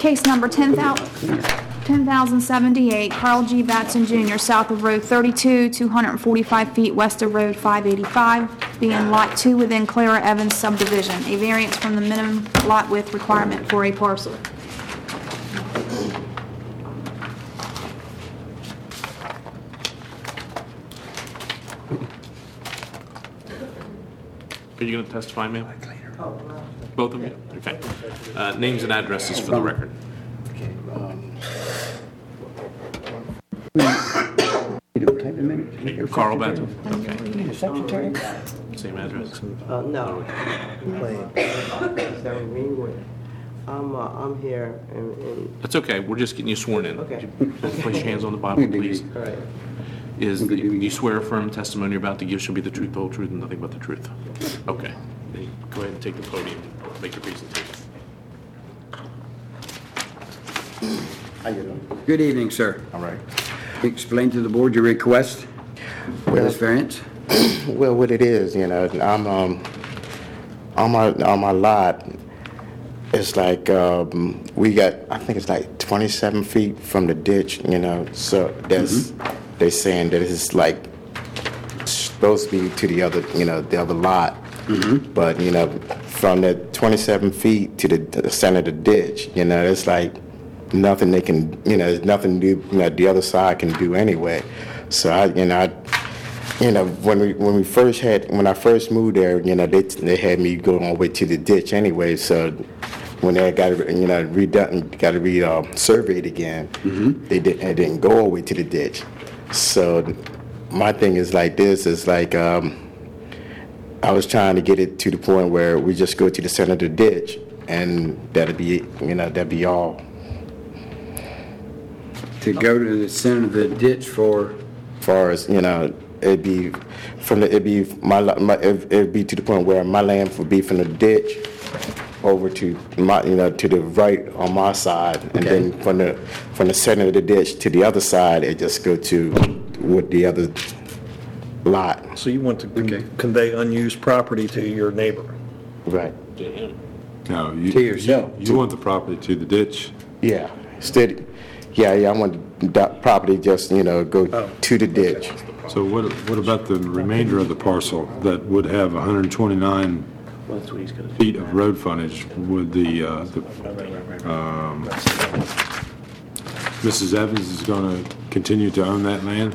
Case number 10,078, Carl G. Batson Jr., south of Road 32, 245 feet west of Road 585, being Lot 2 within Clara Evans subdivision, a variance from the minimum lot width requirement for a parcel. Are you going to testify, ma'am? Both of you? Okay. Names and addresses for the record. Carl Batson? Okay. Secretary? Same address? No. I'm here and That's okay. We're just getting you sworn in. okay. Place your hands on the Bible, please. All right. You swear affirm testimony you're about to give shall be the truth, the whole truth, and nothing but the truth? Okay. Then go ahead and take the podium and make your presentation. Good evening, sir. All right. Explain to the board your request for this variance. Well, what it is, I'm on my lot. It's like we got, I think it's like 27 feet from the ditch, So that's they're saying that it's like supposed to be to the other, the other lot. But from the 27 feet to the center of the ditch, it's like nothing they can, there's nothing the other side can do anyway. So when I first moved there, they had me go all the way to the ditch anyway. So when they got redone, got to surveyed again, they didn't go all the way to the ditch. So my thing is like this: is like I was trying to get it to the point where we just go to the center of the ditch, and that'd be all. To go to the center of the ditch for? Far as it'd be to the point where my land would be from the ditch over to my to the right on my side, and then from the center of the ditch to the other side, it just go to with the other lot. So you want to convey unused property to your neighbor? Right. No, To yourself. you want the property to the ditch? Yeah. Steady. Yeah. I want the property just go to the ditch. So what about the remainder of the parcel that would have 129 feet of road frontage? Would Mrs. Evans is going to continue to own that land?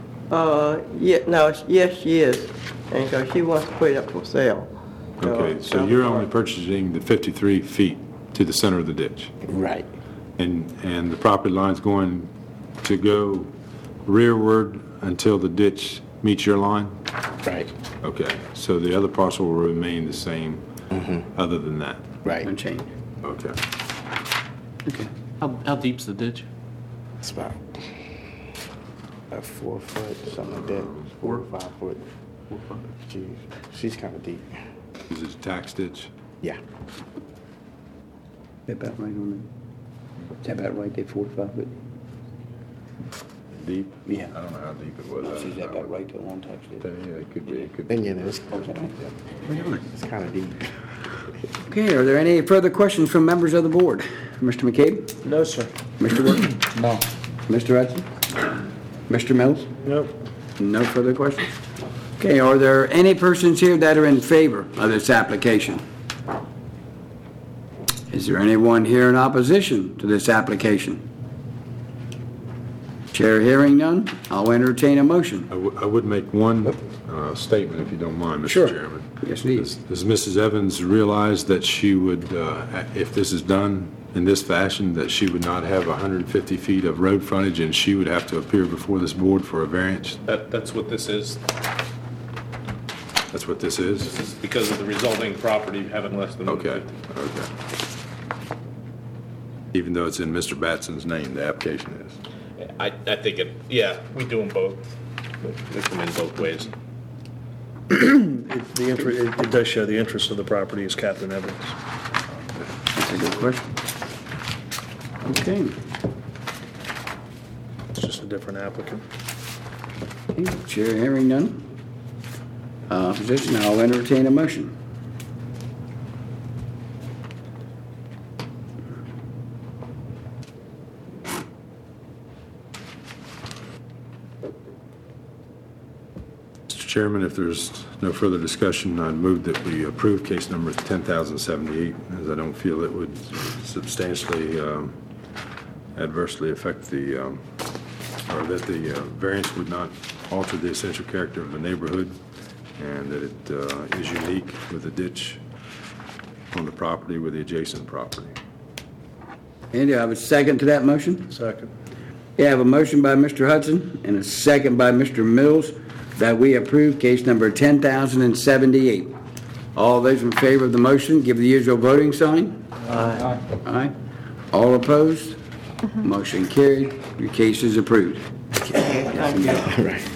Yes, she is, and so she wants to put it up for sale. Okay, so you're only purchasing the 53 feet to the center of the ditch, Right. and the property line's going to go rearward until the ditch meets your line? Right. Okay, so the other parcel will remain the same other than that? Right. Unchanged. Okay. Okay. How deep's the ditch? It's about 4 foot, something like that. 4 or 5 foot. She's kind of deep. Is it a tax ditch? Yeah. Is that about right on it? Is that about right there, 45 foot? Deep? Yeah. I don't know how deep it was. Is that about right there on tax ditch? Yeah, it could be. It could be. And it's kind of deep. Okay, are there any further questions from members of the board? Mr. McCabe? No, sir. Mr. Worthing? No. Mr. Hudson? Mr. Mills? Nope. No further questions? Okay, are there any persons here that are in favor of this application? Is there anyone here in opposition to this application? Chair hearing none, I'll entertain a motion. I would make one statement, if you don't mind, Mr. Sure. Chairman. Yes, indeed. Does Mrs. Evans realize that she would, if this is done in this fashion, that she would not have 150 feet of road frontage and she would have to appear before this board for a variance? That's what this is. That's what this is? This is because of the resulting property having less than Okay, 150. okay. Even though it's in Mr. Batson's name, the application is. I think we do them both. They come in both ways. It does show the interest of the property is Catherine Evans. That's a good question. Okay. It's just a different applicant. Okay, chair hearing none. Opposition, I'll entertain a motion. Mr. Chairman, if there's no further discussion, I'd move that we approve case number 10,078, as I don't feel it would substantially adversely affect the, or that the variance would not alter the essential character of the neighborhood, and that it is unique with the ditch on the property with the adjacent property. And do I have a second to that motion? Second. Yeah, I have a motion by Mr. Hudson and a second by Mr. Mills that we approve case number 10,078. All those in favor of the motion, give the usual voting sign. Aye. Aye. All opposed? Motion carried. Your case is approved. Thank you. Right.